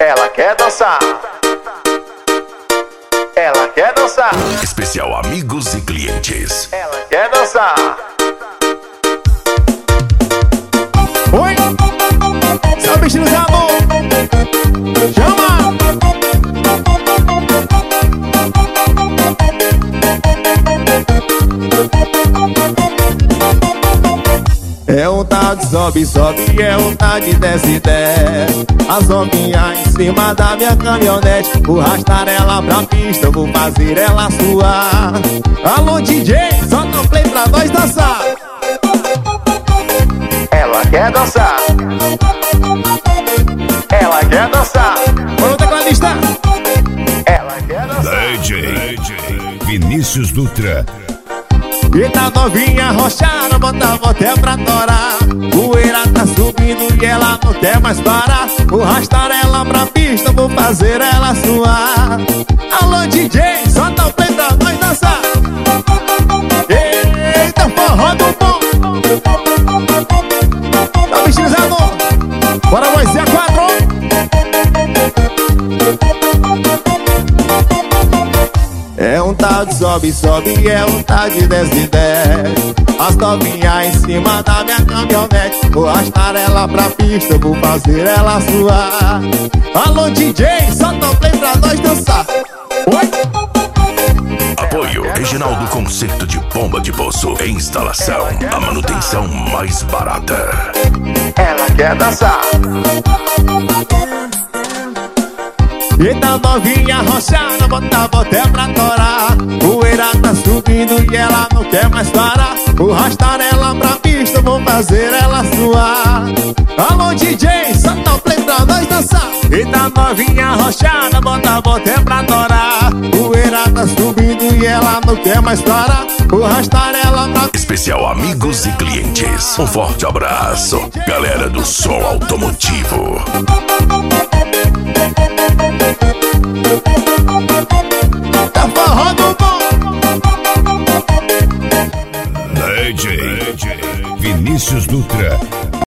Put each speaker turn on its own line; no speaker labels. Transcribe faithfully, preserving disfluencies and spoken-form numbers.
Ela quer dançar. Ela quer dançar.
Especial amigos e clientes.
Ela quer dançar.
Oi, seu bichinho de amor, chama. É um tal de sobe, sobe, é um tal de desce, desce. As novinhas em cima da minha caminhonete. Vou arrastar ela pra pista, vou fazer ela suar. Alô D J, solta o play pra nós dançar.
Ela quer dançar. Ela quer dançar.
Ô tecladista.
Ela quer dançar.
D J Vinícius Dutra.
Eita novinha rochada, bota a volta é pra torar. Poeira tá subindo e ela não quer mais parar. Vou arrastar ela pra pista, vou fazer ela suar. Alô D J, solta o play pra nós dançar. Eita forró do bom. Tá vestindo Zé amor. Bora nós, Zé quatro. É um tal de sobe, sobe, é um tal de desce, desce. As novinhas em cima da minha caminhonete. Vou arrastar ela pra pista, vou fazer ela suar. Alô D J, solta o play pra nós dançar. Oi?
Apoio Reginaldo Concerto de Bomba de Poço e instalação. A manutenção mais barata.
Ela quer dançar.
Eita novinha rochada, bota a volta é pra torar. Poeira tá subindo e ela não quer mais parar. Vou arrastar ela pra pista, vou fazer ela suar. Alô D J, solta o play pra nós dançar. Eita novinha rochada, bota a volta é pra torar. Poeira tá subindo e ela não quer mais parar. Vou arrastar ela pra pista.
Especial amigos e clientes. Um forte abraço, galera do som automotivo.
Thank you.